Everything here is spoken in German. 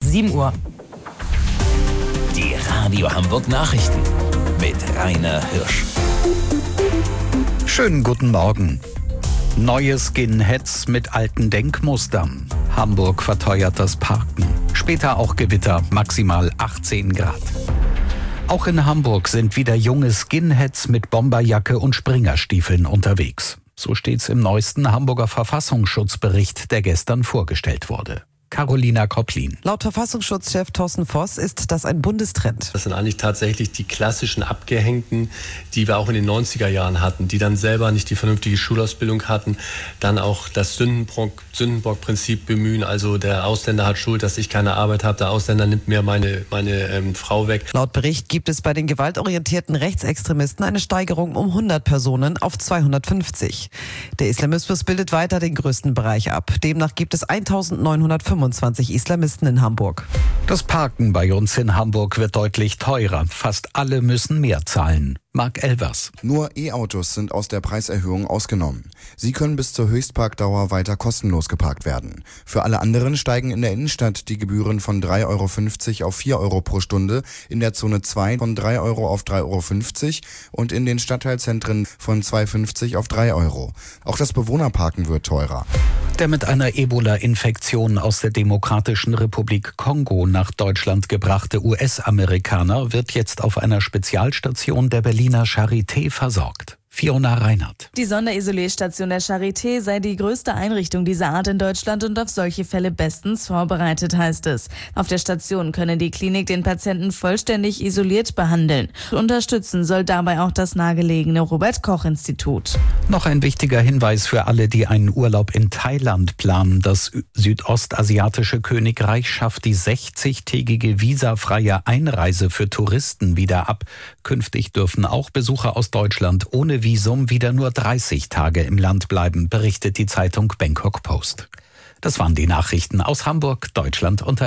7 Uhr. Die Radio Hamburg Nachrichten mit Rainer Hirsch. Schönen guten Morgen. Neue Skinheads mit alten Denkmustern. Hamburg verteuert das Parken. Später auch Gewitter, maximal 18 Grad. Auch in Hamburg sind wieder junge Skinheads mit Bomberjacke und Springerstiefeln unterwegs. So steht's im neuesten Hamburger Verfassungsschutzbericht, der gestern vorgestellt wurde. Carolina Kopplin. Laut Verfassungsschutzchef Thorsten Voss ist das ein Bundestrend. Das sind eigentlich tatsächlich die klassischen Abgehängten, die wir auch in den 90er Jahren hatten, die dann selber nicht die vernünftige Schulausbildung hatten, dann auch das Sündenbock-Prinzip bemühen. Also der Ausländer hat Schuld, dass ich keine Arbeit habe, der Ausländer nimmt mir meine Frau weg. Laut Bericht gibt es bei den gewaltorientierten Rechtsextremisten eine Steigerung um 100 Personen auf 250. Der Islamismus bildet weiter den größten Bereich ab. Demnach gibt es 1925 Islamisten in Hamburg. Das Parken bei uns in Hamburg wird deutlich teurer. Fast alle müssen mehr zahlen. Marc Elvers. Nur E-Autos sind aus der Preiserhöhung ausgenommen. Sie können bis zur Höchstparkdauer weiter kostenlos geparkt werden. Für alle anderen steigen in der Innenstadt die Gebühren von 3,50 € auf 4 € pro Stunde, in der Zone 2 von 3 € auf 3,50 € und in den Stadtteilzentren von 2,50 auf 3 €. Auch das Bewohnerparken wird teurer. Der mit einer Ebola-Infektion aus der Demokratischen Republik Kongo nach Deutschland gebrachte US-Amerikaner wird jetzt auf einer Spezialstation der Berliner Charité versorgt. Fiona Reinhardt. Die Sonderisolierstation der Charité sei die größte Einrichtung dieser Art in Deutschland und auf solche Fälle bestens vorbereitet, heißt es. Auf der Station könne die Klinik den Patienten vollständig isoliert behandeln. Unterstützen soll dabei auch das nahegelegene Robert-Koch-Institut. Noch ein wichtiger Hinweis für alle, die einen Urlaub in Thailand planen. Das südostasiatische Königreich schafft die 60-tägige visafreie Einreise für Touristen wieder ab. Künftig dürfen auch Besucher aus Deutschland ohne Visum wieder nur 30 Tage im Land bleiben, berichtet die Zeitung Bangkok Post. Das waren die Nachrichten aus Hamburg, Deutschland und